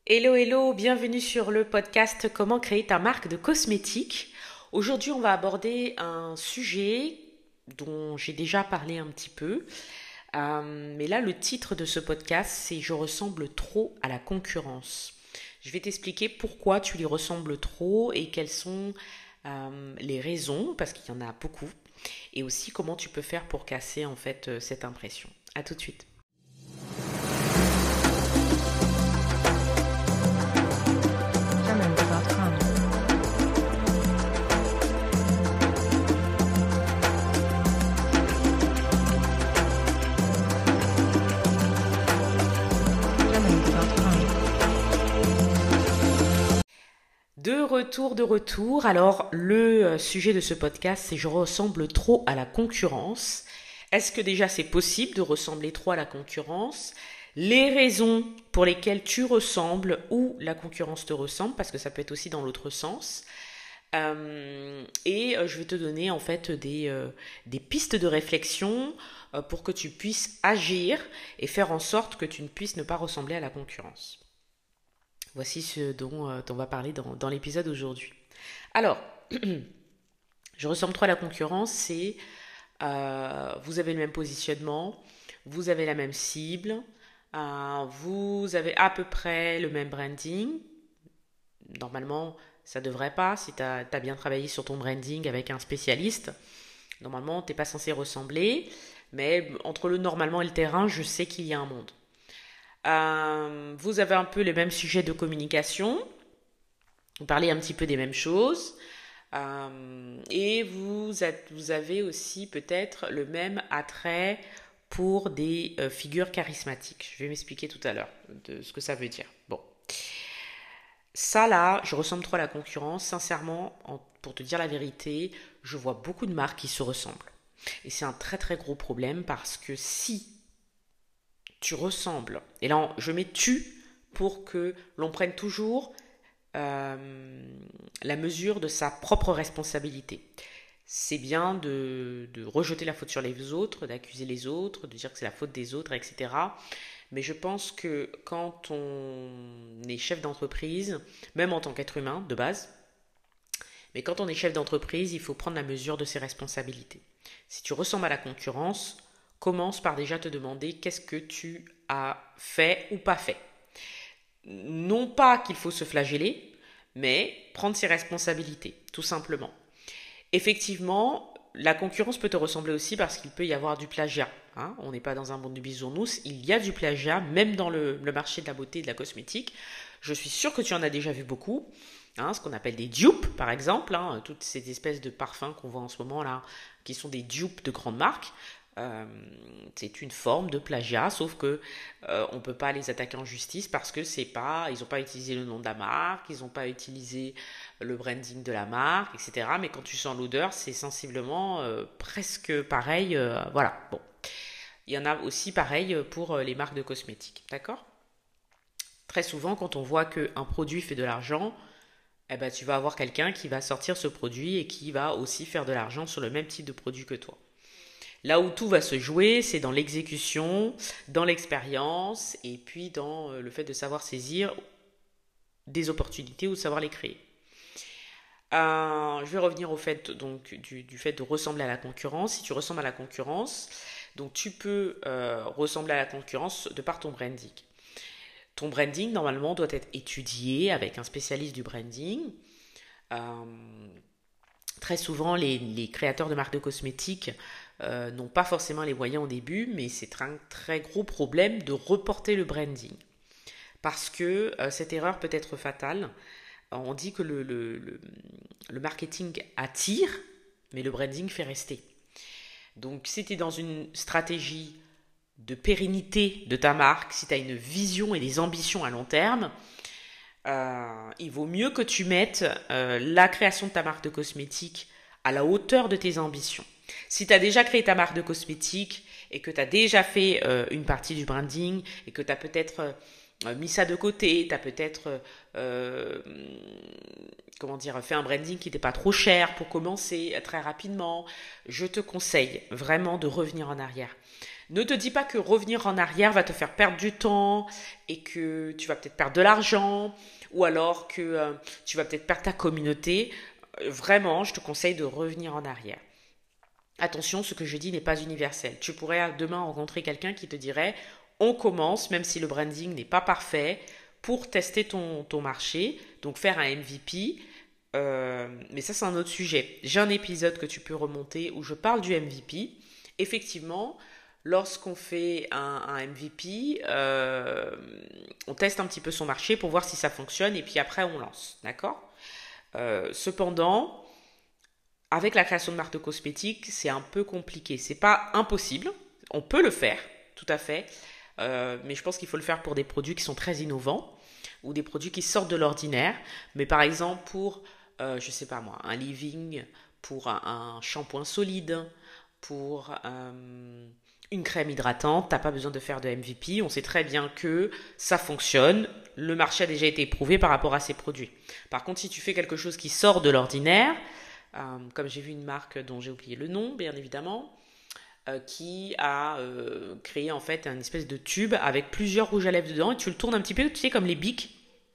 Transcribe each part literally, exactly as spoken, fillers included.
Hello, hello, bienvenue sur le podcast Comment créer ta marque de cosmétiques. Aujourd'hui, on va aborder un sujet dont j'ai déjà parlé un petit peu. Euh, mais là, le titre de ce podcast, c'est Je ressemble trop à la concurrence. Je vais t'expliquer pourquoi tu lui ressembles trop et quelles sont euh, les raisons, parce qu'il y en a beaucoup, et aussi comment tu peux faire pour casser en fait euh, cette impression. À tout de suite. De retour, de retour. Alors, le sujet de ce podcast, c'est je ressemble trop à la concurrence. Est-ce que déjà c'est possible de ressembler trop à la concurrence? Les raisons pour lesquelles tu ressembles ou la concurrence te ressemble, parce que ça peut être aussi dans l'autre sens. Euh, et je vais te donner en fait des, euh, des pistes de réflexion euh, pour que tu puisses agir et faire en sorte que tu ne puisses ne pas ressembler à la concurrence. Voici ce dont euh, on va parler dans, dans l'épisode d'aujourd'hui. Alors, je ressemble trop à la concurrence, c'est euh, vous avez le même positionnement, vous avez la même cible, euh, vous avez à peu près le même branding. Normalement, ça ne devrait pas, si tu as bien travaillé sur ton branding avec un spécialiste. Normalement, tu n'es pas censé ressembler, mais entre le normalement et le terrain, je sais qu'il y a un monde. Euh, vous avez un peu les mêmes sujets de communication, vous parlez un petit peu des mêmes choses, euh, et vous, êtes, vous avez aussi peut-être le même attrait pour des euh, figures charismatiques. Je vais m'expliquer tout à l'heure de ce que ça veut dire. Bon, ça là, je ressemble trop à la concurrence. Sincèrement, en, pour te dire la vérité, je vois beaucoup de marques qui se ressemblent. Et c'est un très très gros problème parce que si tu ressembles, et là je mets tu pour que l'on prenne toujours euh, la mesure de sa propre responsabilité. C'est bien de, de rejeter la faute sur les autres, d'accuser les autres, de dire que c'est la faute des autres, et cetera. Mais je pense que quand on est chef d'entreprise, même en tant qu'être humain de base, mais quand on est chef d'entreprise, il faut prendre la mesure de ses responsabilités. Si tu ressembles à la concurrence, commence par déjà te demander qu'est-ce que tu as fait ou pas fait. Non pas qu'il faut se flageller, mais prendre ses responsabilités, tout simplement. Effectivement, la concurrence peut te ressembler aussi parce qu'il peut y avoir du plagiat. Hein, on n'est pas dans un monde du bisounours, il y a du plagiat, même dans le, le marché de la beauté et de la cosmétique. Je suis sûre que tu en as déjà vu beaucoup. Hein, ce qu'on appelle des dupes, par exemple, hein, toutes ces espèces de parfums qu'on voit en ce moment là, qui sont des dupes de grandes marques. Euh, c'est une forme de plagiat, sauf que euh, on peut pas les attaquer en justice parce que c'est pas, ils n'ont pas utilisé le nom de la marque, ils n'ont pas utilisé le branding de la marque, et cetera. Mais quand tu sens l'odeur, c'est sensiblement euh, presque pareil. Euh, voilà. Bon, il y en a aussi pareil pour les marques de cosmétiques, d'accord? Très souvent, quand on voit qu'un produit fait de l'argent, eh ben, tu vas avoir quelqu'un qui va sortir ce produit et qui va aussi faire de l'argent sur le même type de produit que toi. Là où tout va se jouer, c'est dans l'exécution, dans l'expérience et puis dans le fait de savoir saisir des opportunités ou de savoir les créer. Euh, je vais revenir au fait, donc, du, du fait de ressembler à la concurrence. Si tu ressembles à la concurrence, donc tu peux euh, ressembler à la concurrence de par ton branding. Ton branding, normalement, doit être étudié avec un spécialiste du branding. Euh, très souvent, les, les créateurs de marques de cosmétiques Euh, n'ont pas forcément les moyens au début, mais c'est un très gros problème de reporter le branding. Parce que euh, cette erreur peut être fatale. On dit que le, le, le, le marketing attire, mais le branding fait rester. Donc si tu es dans une stratégie de pérennité de ta marque, si tu as une vision et des ambitions à long terme, euh, il vaut mieux que tu mettes euh, la création de ta marque de cosmétiques à la hauteur de tes ambitions. Si tu as déjà créé ta marque de cosmétiques et que tu as déjà fait euh, une partie du branding et que tu as peut-être euh, mis ça de côté, tu as peut-être, euh, comment dire, fait un branding qui n'était pas trop cher pour commencer très rapidement, je te conseille vraiment de revenir en arrière. Ne te dis pas que revenir en arrière va te faire perdre du temps et que tu vas peut-être perdre de l'argent ou alors que euh, tu vas peut-être perdre ta communauté. Vraiment, je te conseille de revenir en arrière. Attention, ce que je dis n'est pas universel. Tu pourrais demain rencontrer quelqu'un qui te dirait on commence, même si le branding n'est pas parfait, pour tester ton, ton marché, donc faire un M V P. Euh, mais ça, c'est un autre sujet. J'ai un épisode que tu peux remonter où je parle du M V P. Effectivement, lorsqu'on fait un, un M V P, euh, on teste un petit peu son marché pour voir si ça fonctionne et puis après, on lance. D'accord ? euh, Cependant, avec la création de marques de cosmétiques, c'est un peu compliqué. C'est pas impossible. On peut le faire, tout à fait. Euh, mais je pense qu'il faut le faire pour des produits qui sont très innovants ou des produits qui sortent de l'ordinaire. Mais par exemple, pour, euh, je sais pas moi, un leave-in, pour un, un shampoing solide, pour euh, une crème hydratante, t'as pas besoin de faire de M V P. On sait très bien que ça fonctionne. Le marché a déjà été éprouvé par rapport à ces produits. Par contre, si tu fais quelque chose qui sort de l'ordinaire, euh, comme j'ai vu une marque dont j'ai oublié le nom, bien évidemment, euh, qui a euh, créé en fait un espèce de tube avec plusieurs rouges à lèvres dedans et tu le tournes un petit peu, tu sais, comme les bics.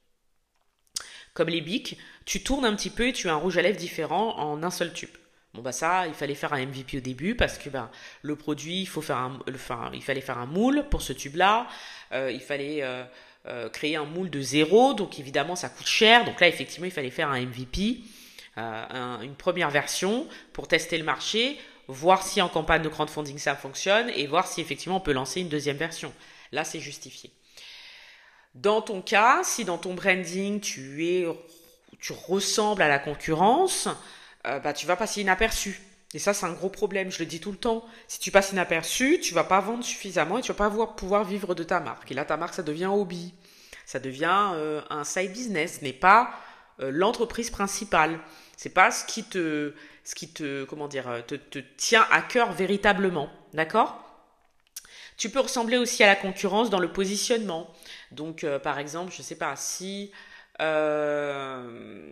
Comme les bics, tu tournes un petit peu et tu as un rouge à lèvres différent en un seul tube. Bon bah ça, il fallait faire un M V P au début parce que ben le produit, il faut faire un, enfin, il fallait faire un moule pour ce tube-là, euh, il fallait euh, euh, créer un moule de zéro, donc évidemment ça coûte cher. Donc là effectivement il fallait faire un M V P, euh, un, une première version pour tester le marché, voir si en campagne de crowdfunding ça fonctionne et voir si effectivement on peut lancer une deuxième version. Là c'est justifié. Dans ton cas, si dans ton branding tu es, tu ressembles à la concurrence, euh, bah, tu vas passer inaperçu. Et ça, c'est un gros problème, je le dis tout le temps. Si tu passes inaperçu, tu vas pas vendre suffisamment et tu vas pas pouvoir, pouvoir vivre de ta marque. Et là, ta marque, ça devient un hobby. Ça devient euh, un side business, ce n'est pas euh, l'entreprise principale. C'est pas ce qui te, ce qui te, comment dire, te, te tient à cœur véritablement. D'accord ? Tu peux ressembler aussi à la concurrence dans le positionnement. Donc, euh, par exemple, je sais pas, si euh,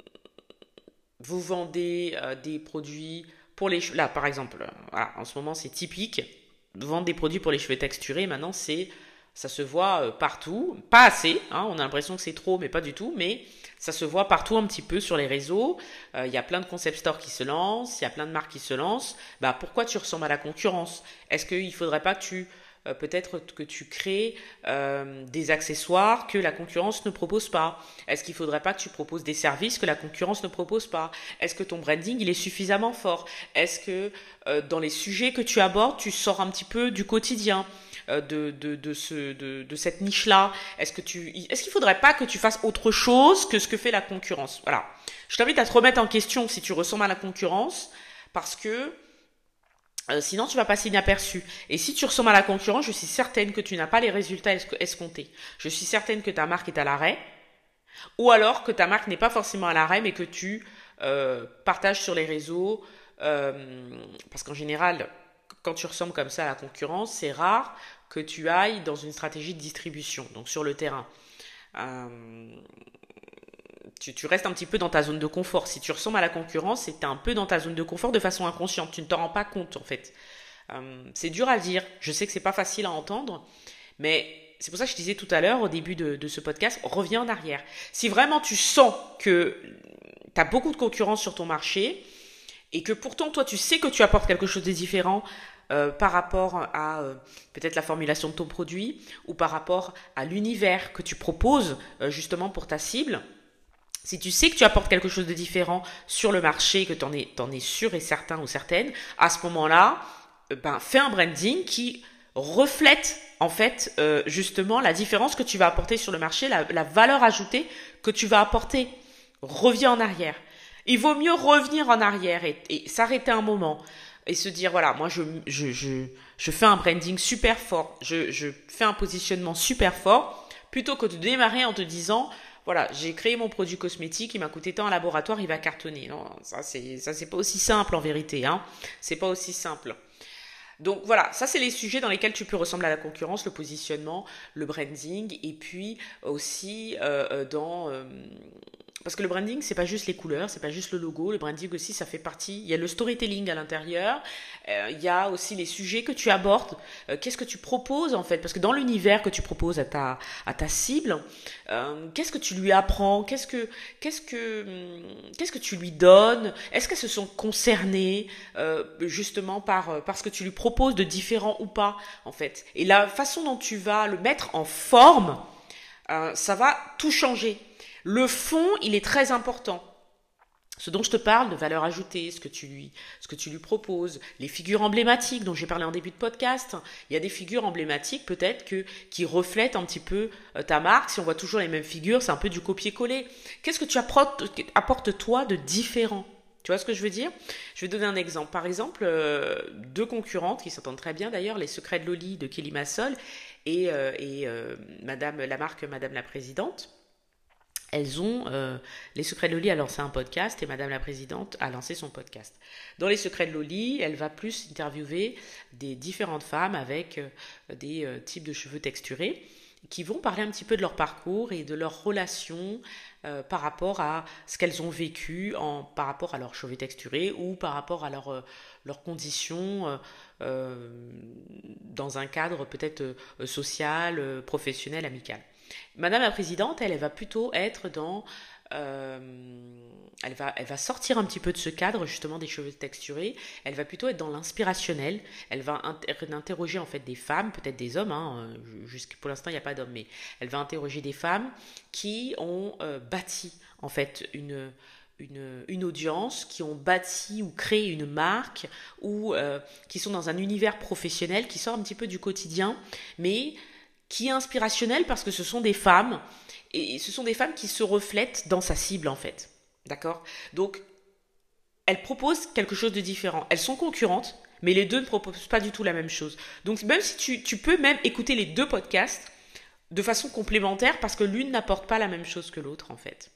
vous vendez euh, des produits pour les cheveux, là par exemple, voilà, en ce moment c'est typique, vendre des produits pour les cheveux texturés, maintenant c'est, ça se voit euh, partout, pas assez, hein, on a l'impression que c'est trop, mais pas du tout, mais ça se voit partout un petit peu sur les réseaux, il euh, y a plein de concept stores qui se lancent, il y a plein de marques qui se lancent, bah pourquoi tu ressembles à la concurrence? Est-ce qu'il ne faudrait pas que tu Euh, peut-être que tu crées euh, des accessoires que la concurrence ne propose pas. Est-ce qu'il ne faudrait pas que tu proposes des services que la concurrence ne propose pas? Est-ce que ton branding il est suffisamment fort? Est-ce que euh, dans les sujets que tu abordes, tu sors un petit peu du quotidien euh, de, de, de, ce, de, de cette niche-là? Est-ce que tu, est-ce qu'il ne faudrait pas que tu fasses autre chose que ce que fait la concurrence? Voilà. Je t'invite à te remettre en question si tu ressembles à la concurrence parce que Euh, sinon, tu vas passer inaperçu. Et si tu ressembles à la concurrence, je suis certaine que tu n'as pas les résultats escomptés. Je suis certaine que ta marque est à l'arrêt. Ou alors que ta marque n'est pas forcément à l'arrêt, mais que tu euh, partages sur les réseaux. Euh, parce qu'en général, quand tu ressembles comme ça à la concurrence, c'est rare que tu ailles dans une stratégie de distribution, donc sur le terrain. Euh, Tu, tu restes un petit peu dans ta zone de confort. Si tu ressembles à la concurrence, c'est que tu es un peu dans ta zone de confort de façon inconsciente. Tu ne t'en rends pas compte en fait. Euh, c'est dur à dire. Je sais que c'est pas facile à entendre, mais c'est pour ça que je disais tout à l'heure au début de, de ce podcast, reviens en arrière. Si vraiment tu sens que tu as beaucoup de concurrence sur ton marché et que pourtant toi tu sais que tu apportes quelque chose de différent euh, par rapport à euh, peut-être la formulation de ton produit ou par rapport à l'univers que tu proposes euh, justement pour ta cible. Si tu sais que tu apportes quelque chose de différent sur le marché, que tu en es, t'en es sûr et certain ou certaine, à ce moment-là, ben, fais un branding qui reflète en fait euh, justement la différence que tu vas apporter sur le marché, la, la valeur ajoutée que tu vas apporter. Reviens en arrière. Il vaut mieux revenir en arrière et, et s'arrêter un moment et se dire voilà, moi je, je, je, je fais un branding super fort, je, je fais un positionnement super fort, plutôt que de démarrer en te disant voilà, j'ai créé mon produit cosmétique, il m'a coûté tant en laboratoire, il va cartonner. Non, ça c'est ça c'est pas aussi simple en vérité, hein. C'est pas aussi simple. Donc voilà, ça c'est les sujets dans lesquels tu peux ressembler à la concurrence, le positionnement, le branding, et puis aussi euh, dans... Euh, parce que le branding, c'est pas juste les couleurs, c'est pas juste le logo. Le branding aussi, ça fait partie. Il y a le storytelling à l'intérieur. Euh, il y a aussi les sujets que tu abordes. Euh, qu'est-ce que tu proposes en fait? Parce que dans l'univers que tu proposes à ta à ta cible, euh, qu'est-ce que tu lui apprends? Qu'est-ce que qu'est-ce que qu'est-ce que tu lui donnes? Est-ce qu'elles se sont concernées euh, justement par par ce que tu lui proposes de différent ou pas en fait? Et la façon dont tu vas le mettre en forme, euh, ça va tout changer. Le fond, il est très important. Ce dont je te parle de valeur ajoutée, ce que tu lui, ce que tu lui proposes, les figures emblématiques dont j'ai parlé en début de podcast. Il y a des figures emblématiques peut-être que qui reflètent un petit peu euh, ta marque. Si on voit toujours les mêmes figures, c'est un peu du copier-coller. Qu'est-ce que tu apportes, apportes toi de différent? Tu vois ce que je veux dire? Je vais donner un exemple. Par exemple, euh, deux concurrentes qui s'entendent très bien d'ailleurs, les Secrets de Loli de Kelly Massol et, euh, et euh, Madame la marque Madame la Présidente. Elles ont, euh, Les Secrets de Loli a lancé un podcast et Madame la Présidente a lancé son podcast. Dans Les Secrets de Loli, elle va plus interviewer des différentes femmes avec euh, des euh, types de cheveux texturés qui vont parler un petit peu de leur parcours et de leur relation euh, par rapport à ce qu'elles ont vécu en, par rapport à leurs cheveux texturés ou par rapport à leur, euh, leurs conditions euh, euh, dans un cadre peut-être euh, social, euh, professionnel, amical. Madame la Présidente, elle, elle va plutôt être dans... Euh, elle, va, elle va sortir un petit peu de ce cadre justement des cheveux texturés. Elle va plutôt être dans l'inspirationnel. Elle va inter- interroger en fait des femmes, peut-être des hommes. Hein, jusqu'à pour l'instant, il n'y a pas d'hommes, mais elle va interroger des femmes qui ont euh, bâti en fait une... Une, une audience, qui ont bâti ou créé une marque ou euh, qui sont dans un univers professionnel qui sort un petit peu du quotidien, mais qui est inspirationnel parce que ce sont des femmes et ce sont des femmes qui se reflètent dans sa cible en fait. D'accord? Donc, elles proposent quelque chose de différent. Elles sont concurrentes, mais les deux ne proposent pas du tout la même chose. Donc, même si tu, tu peux même écouter les deux podcasts de façon complémentaire parce que l'une n'apporte pas la même chose que l'autre en fait.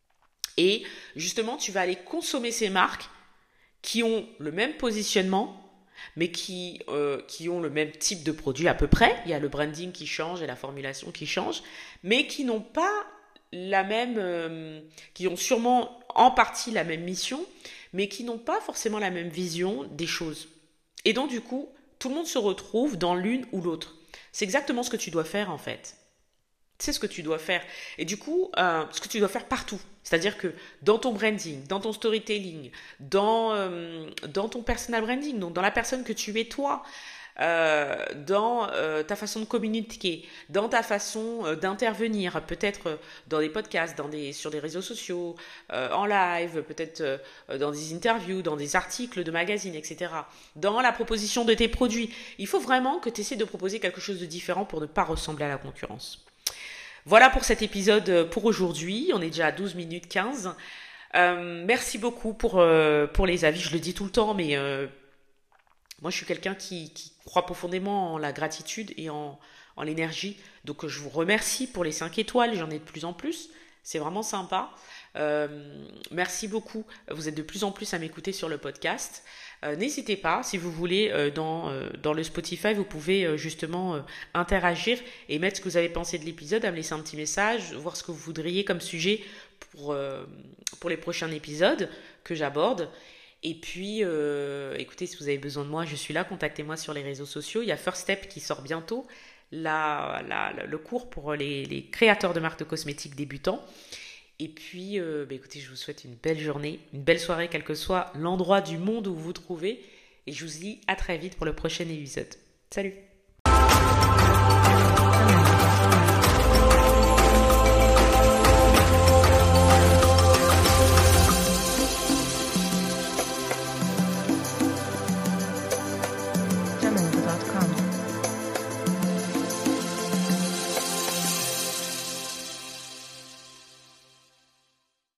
Et justement, tu vas aller consommer ces marques qui ont le même positionnement, mais qui, euh, qui ont le même type de produit à peu près. Il y a le branding qui change et la formulation qui change, mais qui n'ont pas la même, euh, qui ont sûrement en partie la même mission, mais qui n'ont pas forcément la même vision des choses. Et donc du coup, tout le monde se retrouve dans l'une ou l'autre. C'est exactement ce que tu dois faire en fait. C'est ce que tu dois faire. Et du coup, euh, ce que tu dois faire partout. C'est-à-dire que dans ton branding, dans ton storytelling, dans, euh, dans ton personal branding, donc dans la personne que tu es toi, euh, dans euh, ta façon de communiquer, dans ta façon euh, d'intervenir, peut-être euh, dans des podcasts, dans des, sur des réseaux sociaux, euh, en live, peut-être euh, dans des interviews, dans des articles de magazines, et cetera. Dans la proposition de tes produits. Il faut vraiment que tu essaies de proposer quelque chose de différent pour ne pas ressembler à la concurrence. Voilà pour cet épisode pour aujourd'hui. On est déjà à douze minutes quinze. Euh, merci beaucoup pour, euh, pour les avis. Je le dis tout le temps, mais euh, moi, je suis quelqu'un qui, qui croit profondément en la gratitude et en, en l'énergie. Donc, je vous remercie pour les cinq étoiles. J'en ai de plus en plus. C'est vraiment sympa. Euh, merci beaucoup. Vous êtes de plus en plus à m'écouter sur le podcast. Euh, n'hésitez pas, si vous voulez, euh, dans, euh, dans le Spotify, vous pouvez euh, justement euh, interagir et mettre ce que vous avez pensé de l'épisode, à me laisser un petit message, voir ce que vous voudriez comme sujet pour, euh, pour les prochains épisodes que j'aborde. Et puis, euh, écoutez, si vous avez besoin de moi, je suis là, contactez-moi sur les réseaux sociaux. Il y a First Step qui sort bientôt, la, la, le cours pour les, les créateurs de marques de cosmétiques débutants. Et puis, euh, bah écoutez, je vous souhaite une belle journée, une belle soirée, quel que soit l'endroit du monde où vous vous trouvez. Et je vous dis à très vite pour le prochain épisode. Salut!